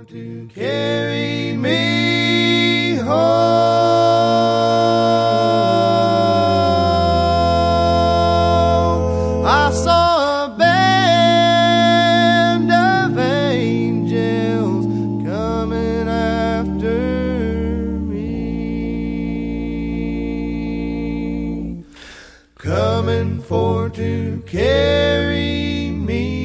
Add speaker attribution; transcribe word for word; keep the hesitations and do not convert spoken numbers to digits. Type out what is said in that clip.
Speaker 1: to carry me home. I saw a band of angels coming after me, coming for to carry me